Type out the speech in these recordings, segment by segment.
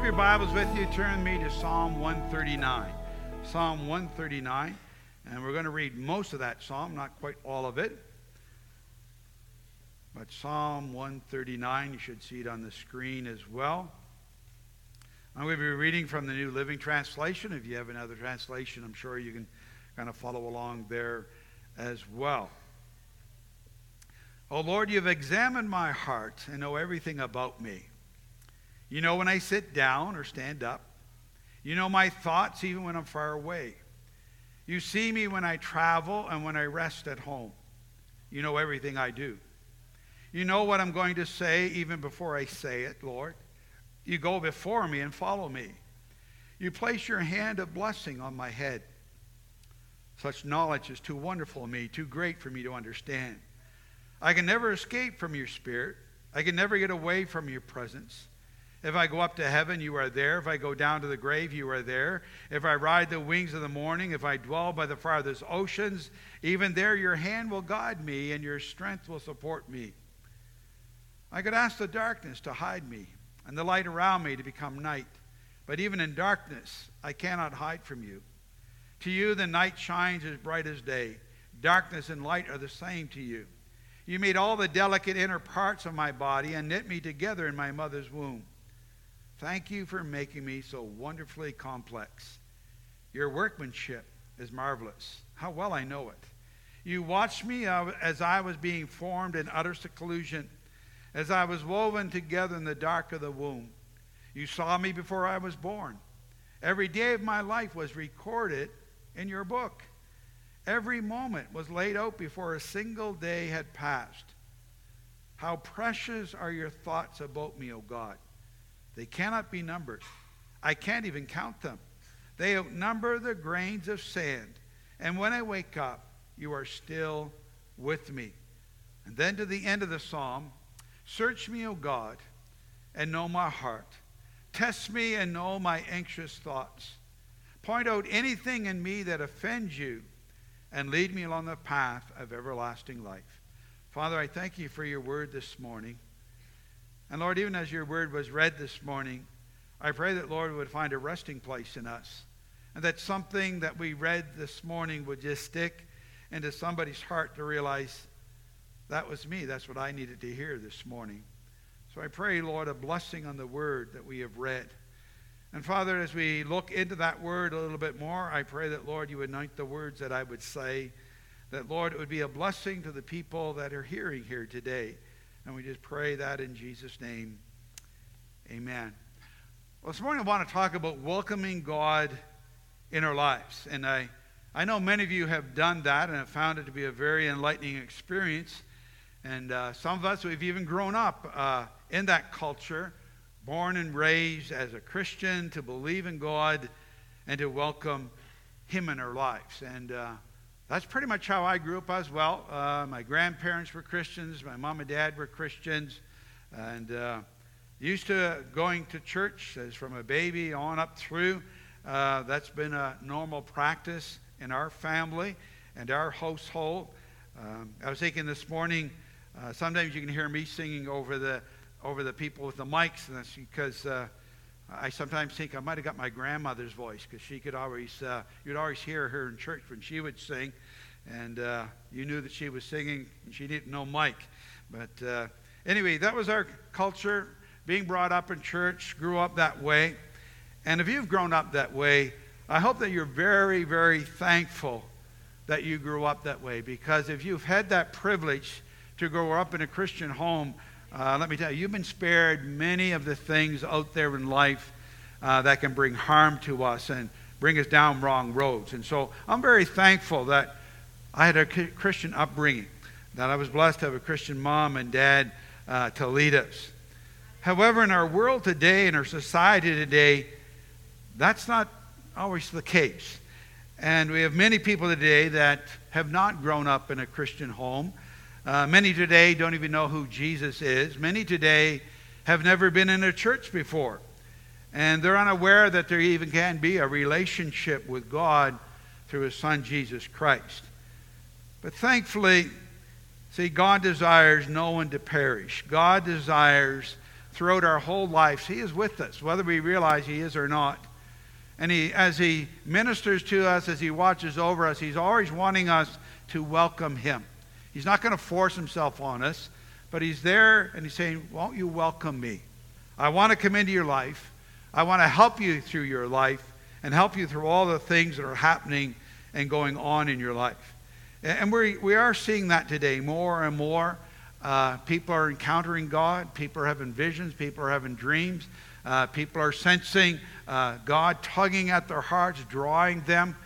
your Bibles with you, turn me to Psalm 139. Psalm 139. And we're going to read most of that psalm, not quite all of it. But Psalm 139, you should see it on the screen as well. I'm going to be reading from the New Living Translation. If you have another translation, I'm sure you can kind of follow along there as well. O Lord, you have examined my heart and know everything about me. You know when I sit down or stand up. You know my thoughts even when I'm far away. You see me when I travel and when I rest at home. You know everything I do. You know what I'm going to say even before I say it, Lord. You go before me and follow me. You place your hand of blessing on my head. Such knowledge is too wonderful to me, too great for me to understand. I can never escape from your spirit. I can never get away from your presence. If I go up to heaven, you are there. If I go down to the grave, you are there. If I ride the wings of the morning, if I dwell by the farthest oceans, even there your hand will guide me and your strength will support me. I could ask the darkness to hide me and the light around me to become night. But even in darkness, I cannot hide from you. To you, the night shines as bright as day. Darkness and light are the same to you. You made all the delicate inner parts of my body and knit me together in my mother's womb. Thank you for making me so wonderfully complex. Your workmanship is marvelous. How well I know it. You watched me as I was being formed in utter seclusion, as I was woven together in the dark of the womb. You saw me before I was born. Every day of my life was recorded in your book. Every moment was laid out before a single day had passed. How precious are your thoughts about me, O God. They cannot be numbered. I can't even count them. They outnumber the grains of sand. And when I wake up, you are still with me. And then to the end of the psalm, search me, O God, and know my heart. Test me and know my anxious thoughts. Point out anything in me that offends you, and lead me along the path of everlasting life. Father, I thank you for your word this morning. And Lord, even as your word was read this morning, I pray that, Lord, would find a resting place in us. And that something that we read this morning would just stick into somebody's heart to realize that was me. That's what I needed to hear this morning. So I pray, Lord, a blessing on the word that we have read. And Father, as we look into that word a little bit more, I pray that, Lord, you anoint the words that I would say. That, Lord, it would be a blessing to the people that are hearing here today. And we just pray that in Jesus' name. Amen. Well, this morning I want to talk about welcoming God in our lives. And I know many of you have done that and have found it to be a very enlightening experience. And some of us, we've even grown up in that culture, born and raised as a Christian, to believe in God and to welcome him in our lives. And that's pretty much how I grew up as well. My grandparents were Christians. My mom and dad were Christians. And used to going to church as from a baby on up through. That's been a normal practice in our family and our household. I was thinking this morning, sometimes you can hear me singing over the people with the mics. And that's because I sometimes think I might have got my grandmother's voice, because she could always, you'd always hear her in church when she would sing, and you knew that she was singing, and she didn't know Mike. But anyway, that was our culture, being brought up in church, grew up that way. And if you've grown up that way, I hope that you're very, very thankful that you grew up that way, because if you've had that privilege to grow up in a Christian home, let me tell you, you've been spared many of the things out there in life that can bring harm to us and bring us down wrong roads. And so I'm very thankful that I had a Christian upbringing, that I was blessed to have a Christian mom and dad to lead us. However, in our world today, in our society today, that's not always the case. And we have many people today that have not grown up in a Christian home. Many today don't even know who Jesus is. Many today have never been in a church before. And they're unaware that there even can be a relationship with God through his Son, Jesus Christ. But thankfully, see, God desires no one to perish. God desires throughout our whole lives. He is with us, whether we realize he is or not. And as he ministers to us, as he watches over us, he's always wanting us to welcome him. He's not going to force himself on us, but he's there and he's saying, won't you welcome me? I want to come into your life. I want to help you through your life and help you through all the things that are happening and going on in your life. And we are seeing that today more and more. People are encountering God. People are having visions. People are having dreams. People are sensing God tugging at their hearts, drawing them.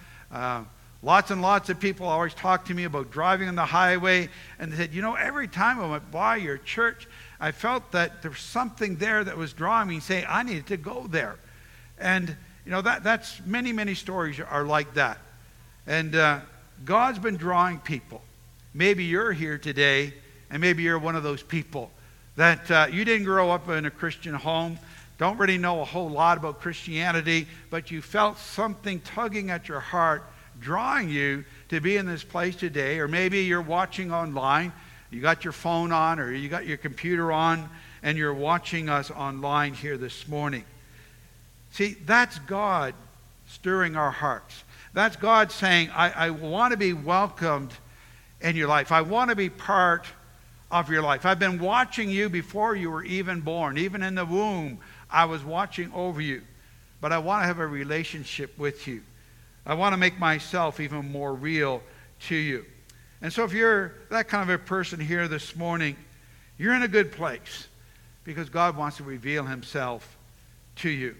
Lots and lots of people always talk to me about driving on the highway, and they said, every time I went by your church, I felt that there was something there that was drawing me, saying I needed to go there. And that's many, many stories are like that. And God's been drawing people. Maybe you're here today, and maybe you're one of those people that you didn't grow up in a Christian home, don't really know a whole lot about Christianity, but you felt something tugging at your heart, drawing you to be in this place today. Or maybe you're watching online, you got your phone on, or you got your computer on, and you're watching us online here this morning. See, that's God stirring our hearts. That's God saying, I want to be welcomed in your life. I want to be part of your life. I've been watching you before you were even born. Even in the womb, I was watching over you. But I want to have a relationship with you. I want to make myself even more real to you. And so if you're that kind of a person here this morning, you're in a good place because God wants to reveal himself to you.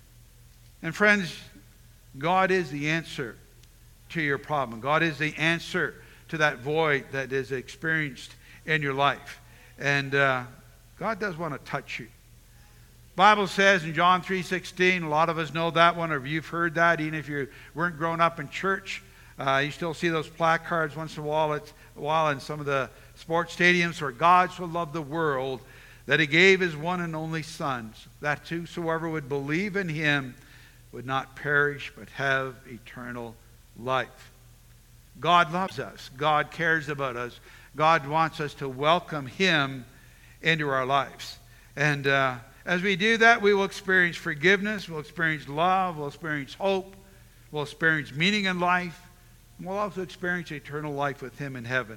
And friends, God is the answer to your problem. God is the answer to that void that is experienced in your life. And God does want to touch you. Bible says in John 3:16, a lot of us know that one, or you've heard that, even if you weren't growing up in church. You still see those placards once in a while in some of the sports stadiums, where God so loved the world that he gave his one and only Son, that whosoever would believe in him would not perish but have eternal life. God loves us. God cares about us. God wants us to welcome him into our lives. And as we do that, we will experience forgiveness, we'll experience love, we'll experience hope, we'll experience meaning in life, and we'll also experience eternal life with him in heaven.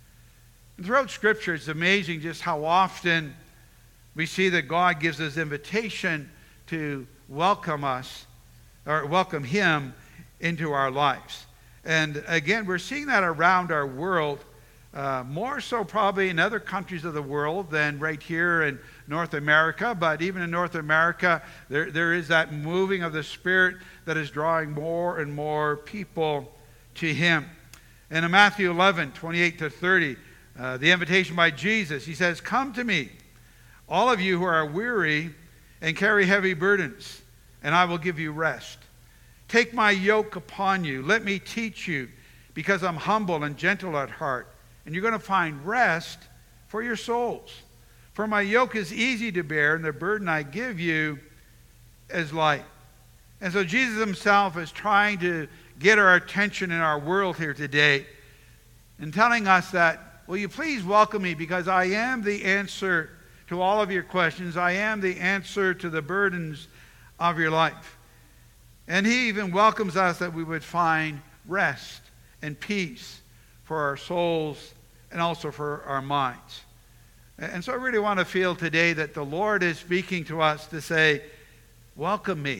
And throughout Scripture, it's amazing just how often we see that God gives us invitation to welcome us, or welcome him into our lives. And again, we're seeing that around our world, more so probably in other countries of the world than right here in North America. But even in North America, there is that moving of the Spirit that is drawing more and more people to him. And in Matthew 11:28-30, the invitation by Jesus, he says, "Come to me, all of you who are weary and carry heavy burdens, and I will give you rest. Take my yoke upon you. Let me teach you, because I'm humble and gentle at heart. And you're going to find rest for your souls. For my yoke is easy to bear, and the burden I give you is light." And so Jesus himself is trying to get our attention in our world here today and telling us that, will you please welcome me, because I am the answer to all of your questions. I am the answer to the burdens of your life. And he even welcomes us that we would find rest and peace for our souls and also for our minds. And so I really want to feel today that the Lord is speaking to us to say, welcome me.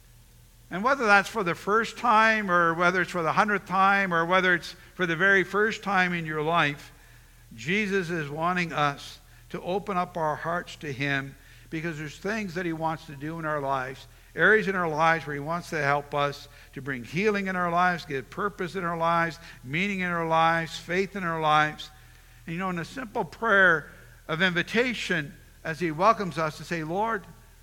And whether that's for the first time, or whether it's for the 100th time, or whether it's for the very first time in your life, Jesus is wanting us to open up our hearts to him, because there's things that he wants to do in our lives, areas in our lives where he wants to help us to bring healing in our lives, give purpose in our lives, meaning in our lives, faith in our lives. And in a simple prayer of invitation, as he welcomes us to say, Lord,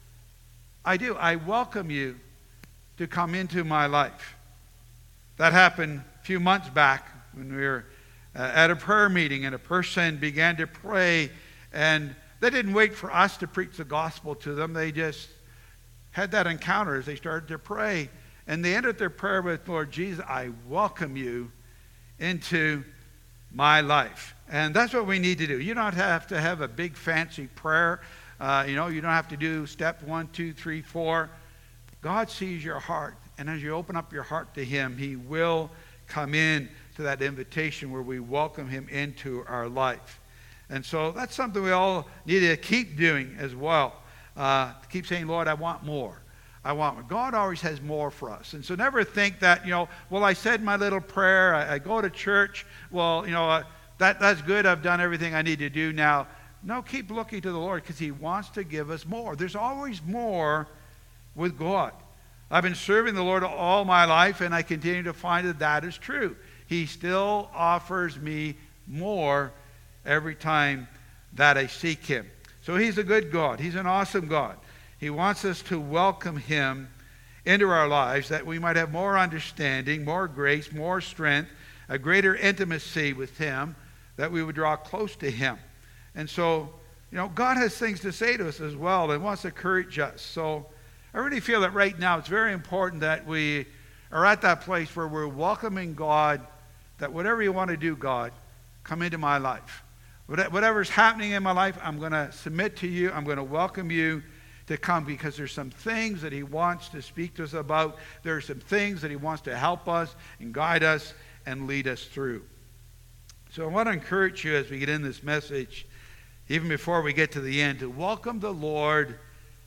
I welcome you to come into my life. That happened a few months back when we were at a prayer meeting, and a person began to pray, and they didn't wait for us to preach the gospel to them. They just had that encounter as they started to pray. And they ended their prayer with, Lord Jesus, I welcome you into my life. And that's what we need to do. You don't have to have a big fancy prayer. You don't have to do step 1, 2, 3, 4. God sees your heart. And as you open up your heart to him, he will come in to that invitation where we welcome him into our life. And so that's something we all need to keep doing as well. Keep saying, Lord, I want more. I want more. God always has more for us. And so never think that, well, I said my little prayer. I go to church. Well, that's good. I've done everything I need to do now. No, keep looking to the Lord because he wants to give us more. There's always more with God. I've been serving the Lord all my life, and I continue to find that is true. He still offers me more every time that I seek him. So he's a good God. He's an awesome God. He wants us to welcome him into our lives that we might have more understanding, more grace, more strength, a greater intimacy with him, that we would draw close to him. And so, God has things to say to us as well and wants to encourage us. So I really feel that right now it's very important that we are at that place where we're welcoming God, that whatever you want to do, God, come into my life. Whatever's happening in my life, I'm going to submit to you. I'm going to welcome you to come because there's some things that he wants to speak to us about. There are some things that he wants to help us and guide us and lead us through. So I want to encourage you as we get in this message, even before we get to the end, to welcome the Lord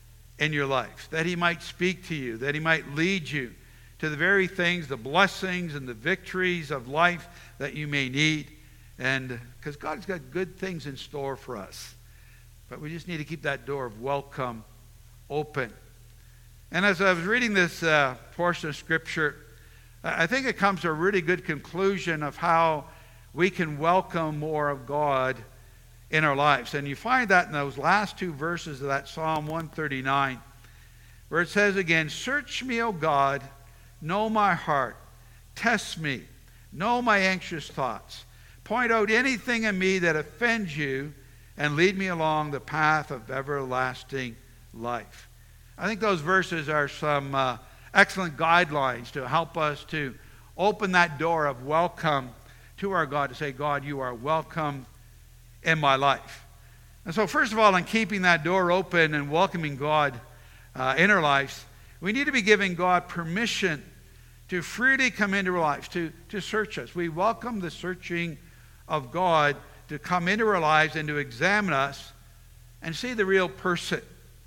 in your life, that he might speak to you, that he might lead you to the very things, the blessings and the victories of life that you may need. And because God's got good things in store for us. But we just need to keep that door of welcome open. And as I was reading this portion of Scripture, I think it comes to a really good conclusion of how we can welcome more of God in our lives. And you find that in those last two verses of that Psalm 139, where it says again, "Search me, O God, know my heart, test me, know my anxious thoughts. Point out anything in me that offends you, and lead me along the path of everlasting life." I think those verses are some excellent guidelines to help us to open that door of welcome to our God, to say, God, you are welcome in my life. And so first of all, in keeping that door open and welcoming God in our lives, we need to be giving God permission to freely come into our lives, to search us. We welcome the searching of God to come into our lives and to examine us and see the real person.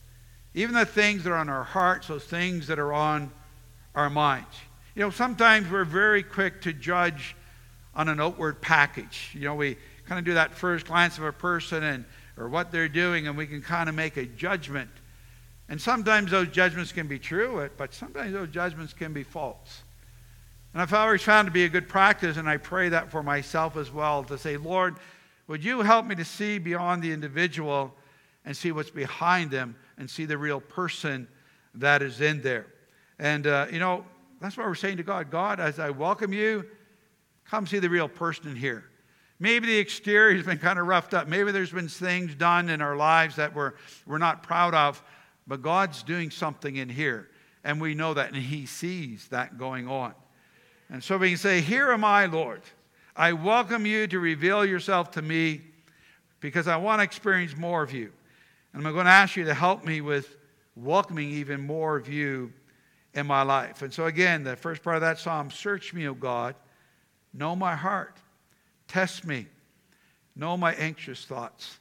Even the things that are on our hearts, those things that are on our minds. Sometimes we're very quick to judge on an outward package. We kind of do that first glance of a person or what they're doing, and we can kind of make a judgment. And sometimes those judgments can be true, but sometimes those judgments can be false. And I've always found to be a good practice, and I pray that for myself as well, to say, Lord, would you help me to see beyond the individual and see what's behind them and see the real person that is in there. And, that's what we're saying to God. God, as I welcome you, come see the real person in here. Maybe the exterior has been kind of roughed up. Maybe there's been things done in our lives that we're not proud of, but God's doing something in here, and we know that, and he sees that going on. And so we can say, here am I, Lord. I welcome you to reveal yourself to me because I want to experience more of you. And I'm going to ask you to help me with welcoming even more of you in my life. And so again, the first part of that psalm, search me, O God, know my heart, test me, know my anxious thoughts.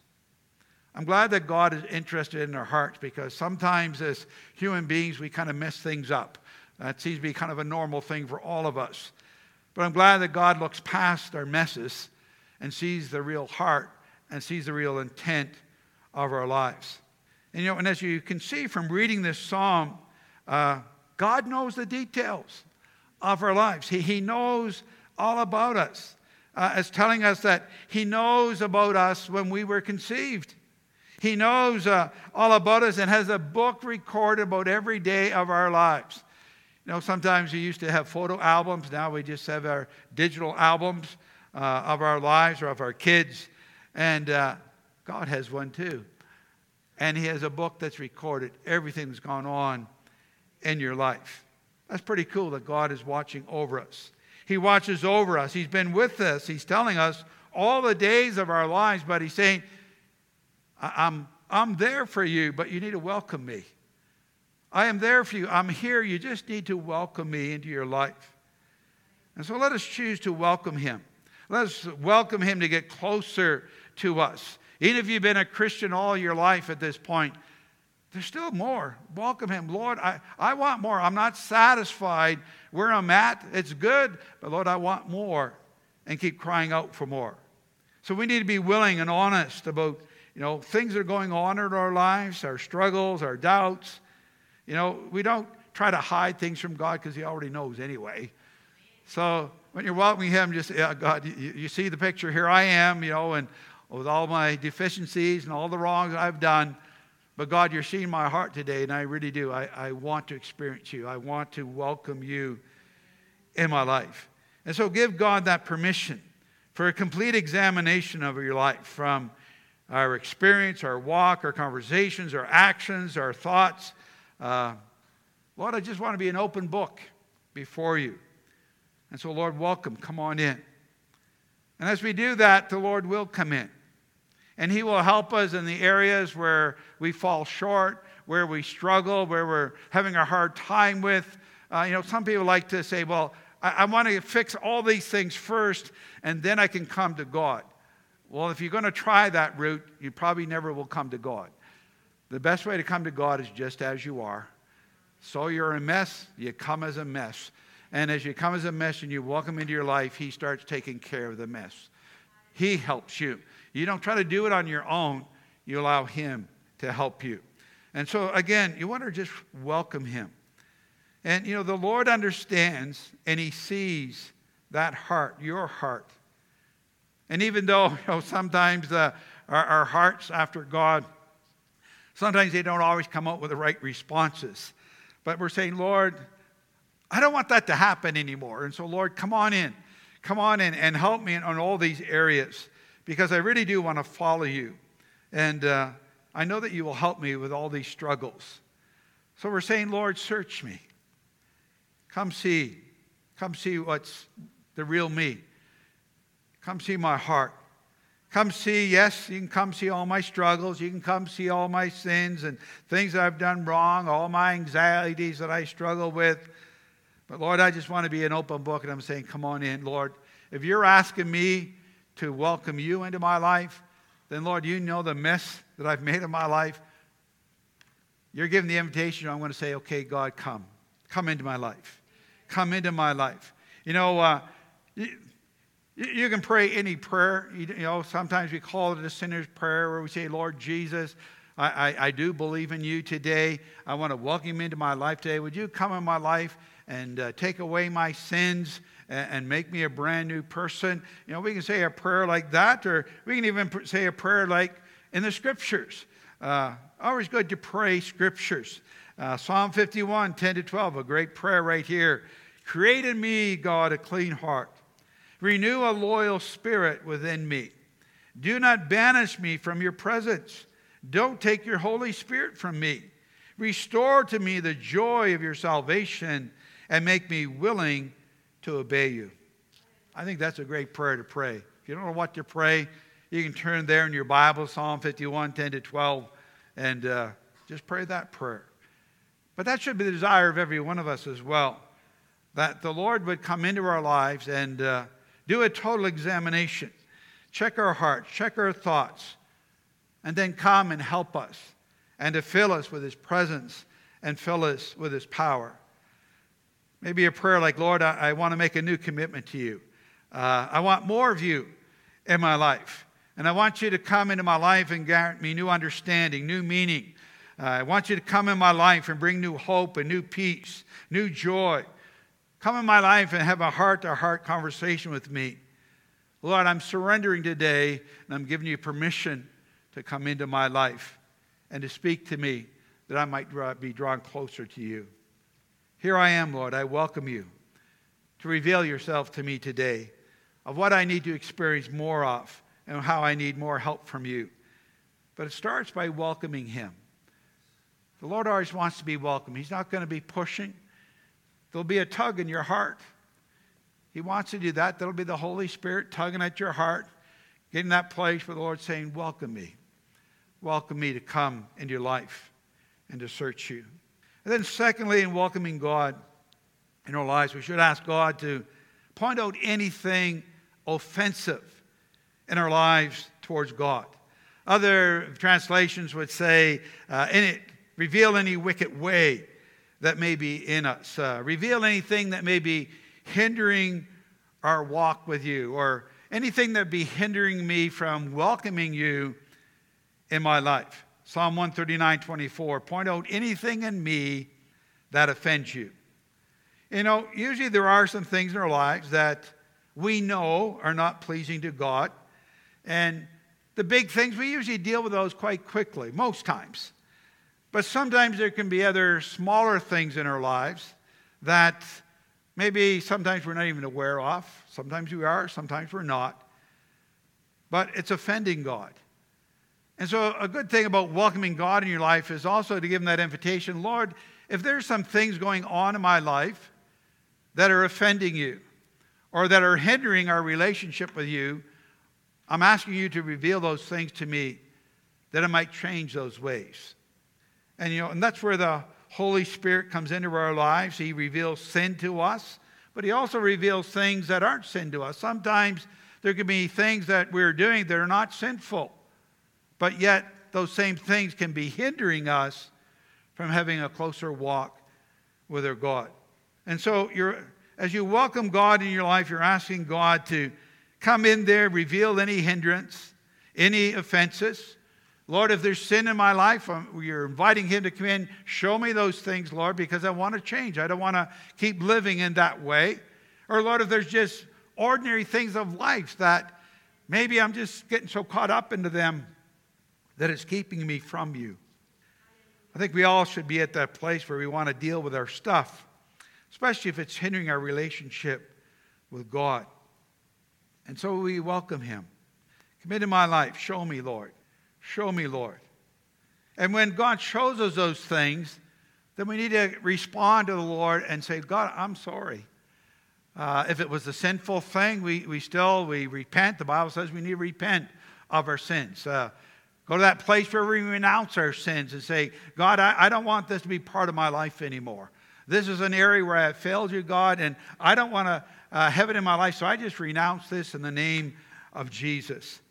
I'm glad that God is interested in our hearts because sometimes as human beings we kind of mess things up. That seems to be kind of a normal thing for all of us. But I'm glad that God looks past our messes and sees the real heart and sees the real intent of our lives. And as you can see from reading this psalm, God knows the details of our lives. He knows all about us. As telling us that he knows about us when we were conceived. He knows all about us and has a book recorded about every day of our lives. Sometimes we used to have photo albums. Now we just have our digital albums of our lives or of our kids. And God has one too. And he has a book that's recorded everything that's gone on in your life. That's pretty cool that God is watching over us. He watches over us. He's been with us. He's telling us all the days of our lives, but he's saying, I'm I'm there for you, but you need to welcome me. I am there for you. I'm here. You just need to welcome me into your life. And so let us choose to welcome him. Let us welcome him to get closer to us. Even if you've been a Christian all your life at this point, there's still more. Welcome him. Lord, I want more. I'm not satisfied where I'm at. It's good, but Lord, I want more. And keep crying out for more. So we need to be willing and honest about, things that are going on in our lives, our struggles, our doubts. We don't try to hide things from God because he already knows anyway. So when you're welcoming him, just, God, you see the picture. Here I am, and with all my deficiencies and all the wrongs I've done. But God, you're seeing my heart today, and I really do. I want to experience you. I want to welcome you in my life. And so give God that permission for a complete examination of your life, from our experience, our walk, our conversations, our actions, our thoughts. Lord, I just want to be an open book before you. And so, Lord, welcome. Come on in. And as we do that, the Lord will come in. And he will help us in the areas where we fall short, where we struggle, where we're having a hard time with. Some people like to say, well, I want to fix all these things first, and then I can come to God. Well, if you're going to try that route, you probably never will come to God. The best way to come to God is just as you are. So you're a mess, you come as a mess. And as you come as a mess and you welcome into your life, he starts taking care of the mess. He helps you. You don't try to do it on your own. You allow him to help you. And so, again, you want to just welcome him. And, the Lord understands and he sees that heart, your heart. And even though, sometimes our hearts after God, sometimes they don't always come out with the right responses. But we're saying, Lord, I don't want that to happen anymore. And so, Lord, come on in. Come on in and help me on all these areas, because I really do want to follow you. And I know that you will help me with all these struggles. So we're saying, Lord, search me. Come see what's the real me. Come see my heart. Come see, yes, you can come see all my struggles. You can come see all my sins and things that I've done wrong, all my anxieties that I struggle with. But Lord, I just want to be an open book, and I'm saying, come on in, Lord. If you're asking me to welcome you into my life, then Lord, you know the mess that I've made of my life. You're giving the invitation. I'm going to say, okay, God, come. Come into my life. Come into my life. You can pray any prayer. Sometimes we call it a sinner's prayer, where we say, Lord Jesus, I do believe in you today. I want to welcome you into my life today. Would you come in my life and take away my sins and make me a brand new person? We can say a prayer like that, or we can even say a prayer like in the Scriptures. Always good to pray Scriptures. Psalm 51, 10-12, a great prayer right here. Create in me, God, a clean heart. Renew a loyal spirit within me. Do not banish me from your presence. Don't take your Holy Spirit from me. Restore to me the joy of your salvation and make me willing to obey you. I think that's a great prayer to pray. If you don't know what to pray, you can turn there in your Bible, Psalm 51, 10-12, and just pray that prayer. But that should be the desire of every one of us as well, that the Lord would come into our lives and do a total examination, check our hearts, check our thoughts, and then come and help us, and to fill us with his presence and fill us with his power. Maybe a prayer like, Lord, I want to make a new commitment to you. I want more of you in my life. And I want you to come into my life and grant me new understanding, new meaning. I want you to come in my life and bring new hope and new peace, new joy. Come in my life and have a heart-to-heart conversation with me. Lord, I'm surrendering today, and I'm giving you permission to come into my life and to speak to me, that I might be drawn closer to you. Here I am, Lord. I welcome you to reveal yourself to me today of what I need to experience more of and how I need more help from you. But it starts by welcoming him. The Lord always wants to be welcomed. He's not going to be pushing. There'll be a tug in your heart. He wants to do that. That'll be the Holy Spirit tugging at your heart, getting that place where the Lord's saying, welcome me. welcome me to come into your life and to search you. And then secondly, in welcoming God in our lives, we should ask God to point out anything offensive in our lives towards God. Other translations would say, reveal any wicked way that may be in us. Reveal anything that may be hindering our walk with you, or anything that be hindering me from welcoming you in my life. Psalm 139:24, point out anything in me that offends you. You know, usually there are some things in our lives that we know are not pleasing to God. And the big things, we usually deal with those quite quickly, most times. But sometimes there can be other smaller things in our lives that maybe sometimes we're not even aware of. Sometimes we are, sometimes we're not. But it's offending God. And so a good thing about welcoming God in your life is also to give him that invitation. Lord, if there's some things going on in my life that are offending you or that are hindering our relationship with you, I'm asking you to reveal those things to me that I might change those ways. And that's where the Holy Spirit comes into our lives. He reveals sin to us, but he also reveals things that aren't sin to us. Sometimes there can be things that we're doing that are not sinful, but yet those same things can be hindering us from having a closer walk with our God. And so as you welcome God in your life, you're asking God to come in there, reveal any hindrance, any offenses. Lord, if there's sin in my life, you're inviting him to come in. Show me those things, Lord, because I want to change. I don't want to keep living in that way. Or, Lord, if there's just ordinary things of life that maybe I'm just getting so caught up into them that it's keeping me from you. I think we all should be at that place where we want to deal with our stuff, especially if it's hindering our relationship with God. And so we welcome him. Come into my life. Show me, Lord. Show me, Lord. And when God shows us those things, then we need to respond to the Lord and say, God, I'm sorry. If it was a sinful thing, we repent. The Bible says we need to repent of our sins. Go to that place where we renounce our sins and say, God, I don't want this to be part of my life anymore. This is an area where I have failed you, God, and I don't want to have it in my life, so I just renounce this in the name of Jesus.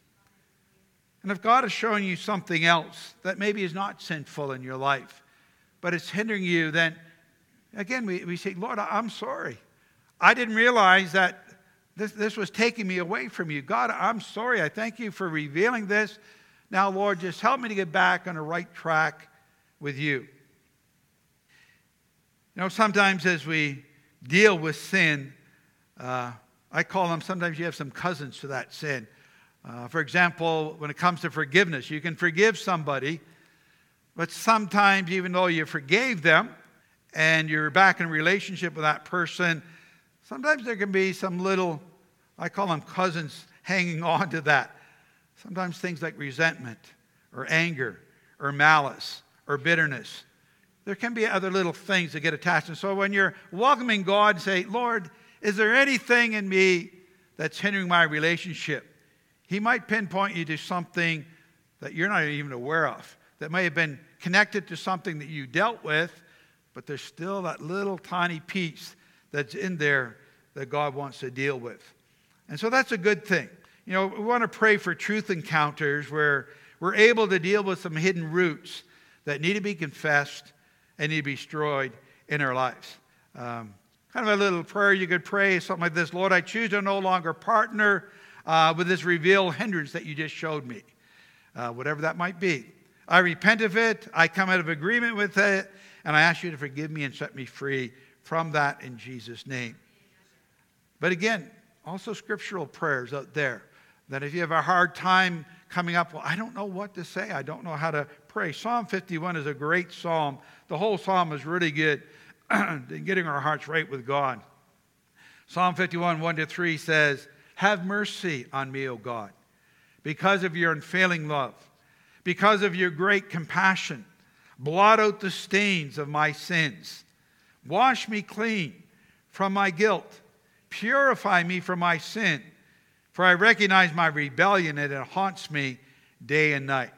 And if God is showing you something else that maybe is not sinful in your life, but it's hindering you, then again we say, Lord, I'm sorry. I didn't realize that this was taking me away from you. God, I'm sorry. I thank you for revealing this. Now, Lord, just help me to get back on the right track with you. You know, sometimes as we deal with sin, I call them, sometimes you have some cousins to that sin. For example, when it comes to forgiveness, you can forgive somebody, but sometimes even though you forgave them and you're back in a relationship with that person, sometimes there can be some little, I call them cousins, hanging on to that. Sometimes things like resentment or anger or malice or bitterness. There can be other little things that get attached. And so when you're welcoming God, say, Lord, is there anything in me that's hindering my relationship? He might pinpoint you to something that you're not even aware of, that may have been connected to something that you dealt with, but there's still that little tiny piece that's in there that God wants to deal with. And so that's a good thing. You know, we want to pray for truth encounters where we're able to deal with some hidden roots that need to be confessed and need to be destroyed in our lives. Kind of a little prayer you could pray, something like this: Lord, I choose to no longer partner with this revealed hindrance that you just showed me. Whatever that might be. I repent of it, I come out of agreement with it, and I ask you to forgive me and set me free from that in Jesus' name. But again, also scriptural prayers out there, that if you have a hard time coming up, well, I don't know what to say, I don't know how to pray. Psalm 51 is a great psalm. The whole psalm is really good in getting our hearts right with God. Psalm 51, 1-3 says, have mercy on me, O God, because of your unfailing love, because of your great compassion. Blot out the stains of my sins. Wash me clean from my guilt. Purify me from my sin. For I recognize my rebellion and it haunts me day and night.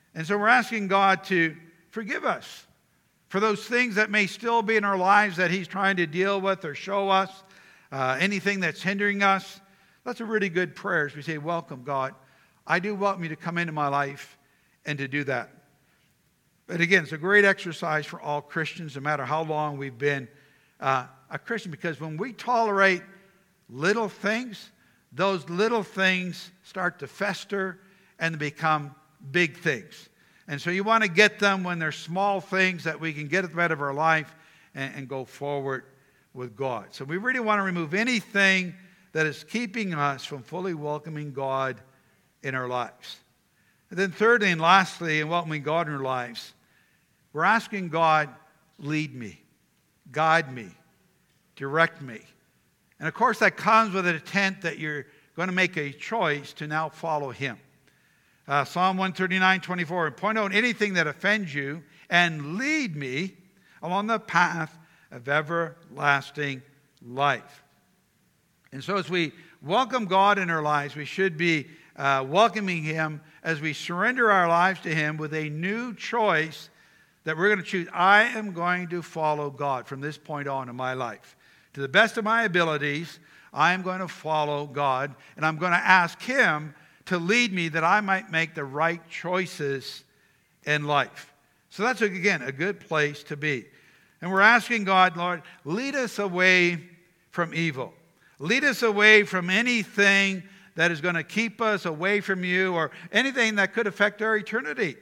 And so we're asking God to forgive us for those things that may still be in our lives that He's trying to deal with or show us, anything that's hindering us. That's a really good prayer as we say, welcome, God. I do welcome you to come into my life and to do that. But again, it's a great exercise for all Christians, no matter how long we've been a Christian, because when we tolerate little things, those little things start to fester and become big things. And so you want to get them when they're small things that we can get at the end of our life and go forward with God. So we really want to remove anything that is keeping us from fully welcoming God in our lives. And then thirdly and lastly, in welcoming God in our lives, we're asking God, lead me, guide me, direct me. And of course that comes with an intent that you're going to make a choice to now follow Him. Psalm 139:24, and point out anything that offends you and lead me along the path of everlasting life. And so as we welcome God in our lives, we should be welcoming Him as we surrender our lives to Him with a new choice that we're going to choose. I am going to follow God from this point on in my life. To the best of my abilities, I am going to follow God, and I'm going to ask Him to lead me that I might make the right choices in life. So that's, again, a good place to be. And we're asking God, Lord, lead us away from evil. Lead us away from anything that is going to keep us away from you or anything that could affect our eternity.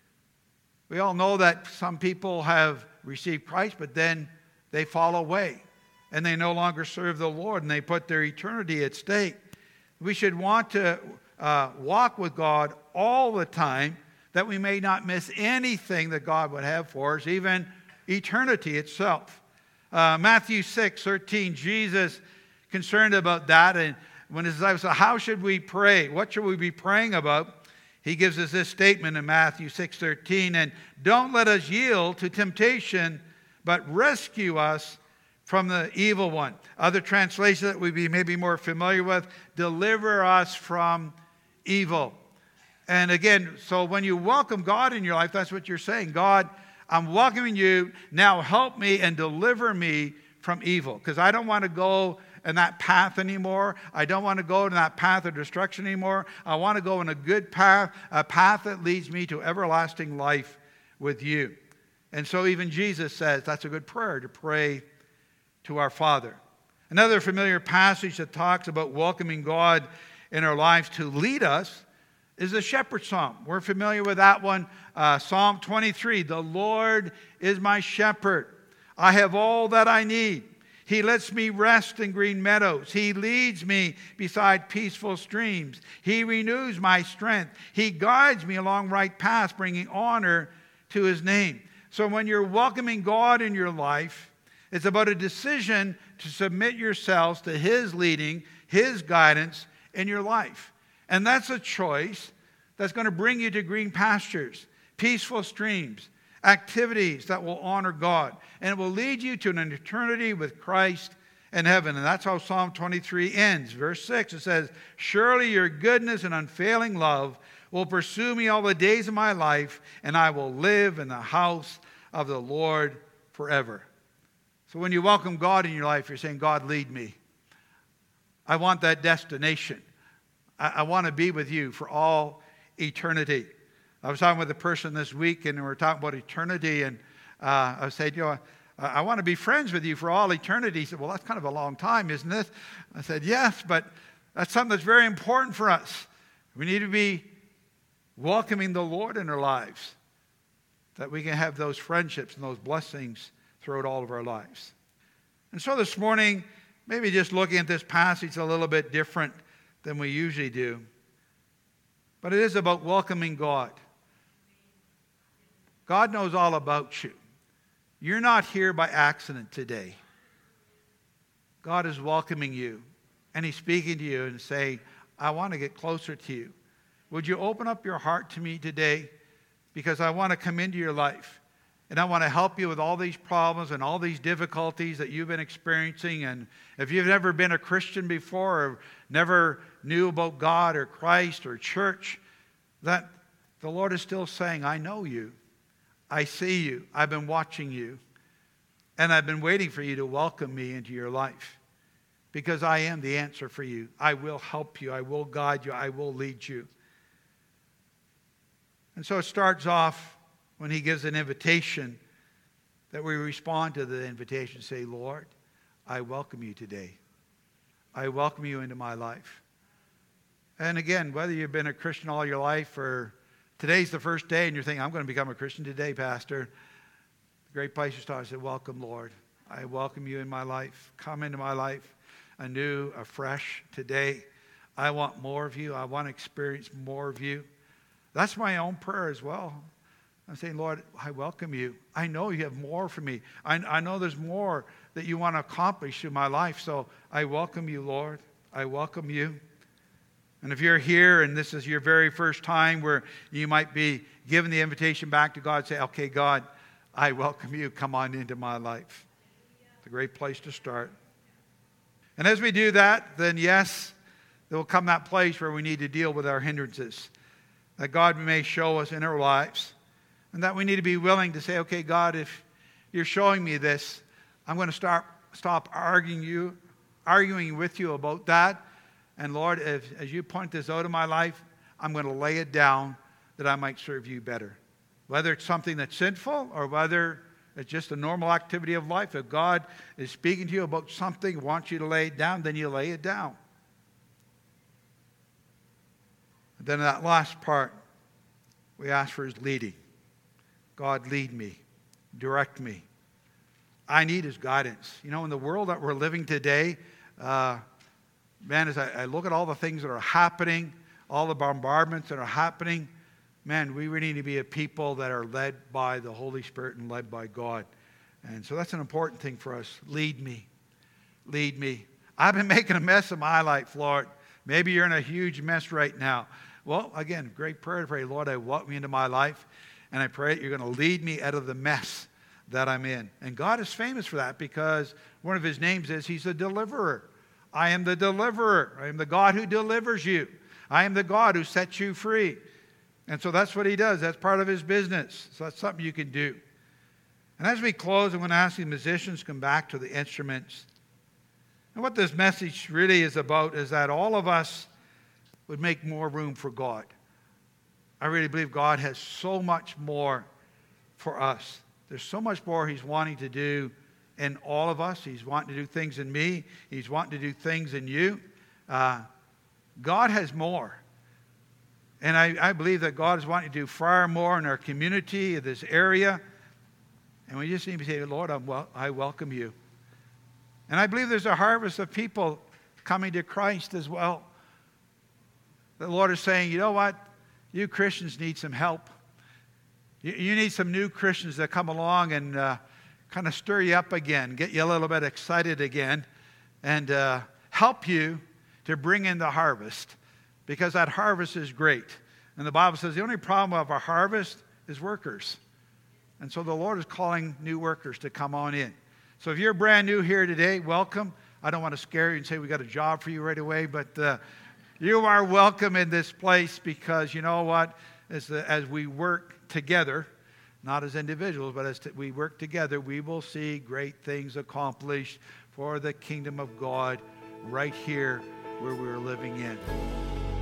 We all know that some people have received Christ, but then they fall away and they no longer serve the Lord and they put their eternity at stake. We should want to walk with God all the time that we may not miss anything that God would have for us, even eternity itself. Matthew 6:13, Jesus concerned about that, and when his disciples said, how should we pray? What should we be praying about? He gives us this statement in Matthew 6:13, and don't let us yield to temptation, but rescue us from the evil one. Other translations that we'd be maybe more familiar with, deliver us from evil. And again, so when you welcome God in your life, that's what you're saying. God, I'm welcoming you. Now help me and deliver me from evil. Because I don't want to go in that path anymore. I don't want to go in that path of destruction anymore. I want to go in a good path, a path that leads me to everlasting life with you. And so even Jesus says that's a good prayer to pray to our Father. Another familiar passage that talks about welcoming God in our lives to lead us is the Shepherd's Psalm. We're familiar with that one. Psalm 23, the Lord is my shepherd. I have all that I need. He lets me rest in green meadows. He leads me beside peaceful streams. He renews my strength. He guides me along right paths, bringing honor to His name. So when you're welcoming God in your life, it's about a decision to submit yourselves to His leading, His guidance in your life. And that's a choice that's going to bring you to green pastures, peaceful streams, activities that will honor God. And it will lead you to an eternity with Christ in heaven. And that's how Psalm 23 ends. Verse 6, it says, surely your goodness and unfailing love will pursue me all the days of my life, and I will live in the house of the Lord forever. So when you welcome God in your life, you're saying, God, lead me. I want that destination. I want to be with you for all eternity. I was talking with a person this week, and we were talking about eternity, and I said, I want to be friends with you for all eternity. He said, well, that's kind of a long time, isn't it? I said, yes, but that's something that's very important for us. We need to be welcoming the Lord in our lives, that we can have those friendships and those blessings throughout all of our lives. And so this morning, maybe just looking at this passage a little bit different than we usually do. But it is about welcoming God. God knows all about you. You're not here by accident today. God is welcoming you, and He's speaking to you and saying, I want to get closer to you. Would you open up your heart to me today? Because I want to come into your life. And I want to help you with all these problems and all these difficulties that you've been experiencing. And if you've never been a Christian before or never knew about God or Christ or church, that the Lord is still saying, I know you. I see you. I've been watching you. And I've been waiting for you to welcome me into your life. Because I am the answer for you. I will help you. I will guide you. I will lead you. And so it starts off when he gives an invitation that we respond to the invitation. Say, Lord, I welcome you today. I welcome you into my life. And again, whether you've been a Christian all your life or today's the first day and you're thinking, I'm going to become a Christian today, Pastor. The great place to start is to welcome, Lord. I welcome you in my life. Come into my life anew, afresh today. I want more of you. I want to experience more of you. That's my own prayer as well. I'm saying, Lord, I welcome you. I know you have more for me. I know there's more that you want to accomplish in my life. So I welcome you, Lord. I welcome you. And if you're here and this is your very first time where you might be giving the invitation back to God, say, okay, God, I welcome you. Come on into my life. It's a great place to start. And as we do that, then yes, there will come that place where we need to deal with our hindrances that God may show us in our lives. And that we need to be willing to say, okay, God, if you're showing me this, I'm going to stop arguing with you about that. And Lord, as you point this out of my life, I'm going to lay it down that I might serve you better. Whether it's something that's sinful or whether it's just a normal activity of life. If God is speaking to you about something, wants you to lay it down, then you lay it down. And then that last part, we ask for his leading. God, lead me. Direct me. I need his guidance. You know, in the world that we're living today, man, as I look at all the things that are happening, all the bombardments that are happening, man, we really need to be a people that are led by the Holy Spirit and led by God. And so that's an important thing for us. Lead me. Lead me. I've been making a mess of my life, Lord. Maybe you're in a huge mess right now. Well, again, great prayer to pray, Lord, I welcome you into my life. And I pray that you're going to lead me out of the mess that I'm in. And God is famous for that because one of his names is he's a deliverer. I am the deliverer. I am the God who delivers you. I am the God who sets you free. And so that's what he does. That's part of his business. So that's something you can do. And as we close, I'm going to ask the musicians to come back to the instruments. And what this message really is about is that all of us would make more room for God. I really believe God has so much more for us. There's so much more he's wanting to do in all of us. He's wanting to do things in me. He's wanting to do things in you. God has more. And I believe that God is wanting to do far more in our community, in this area. And we just need to say, Lord, I welcome you. And I believe there's a harvest of people coming to Christ as well. The Lord is saying, you know what? You Christians need some help. You need some new Christians that come along and kind of stir you up again, get you a little bit excited again, and help you to bring in the harvest. Because that harvest is great. And the Bible says the only problem of a harvest is workers. And so the Lord is calling new workers to come on in. So if you're brand new here today, welcome. I don't want to scare you and say we got a job for you right away, but you are welcome in this place because you know what? As we work together, not as individuals, but as we work together, we will see great things accomplished for the kingdom of God right here where we're living in.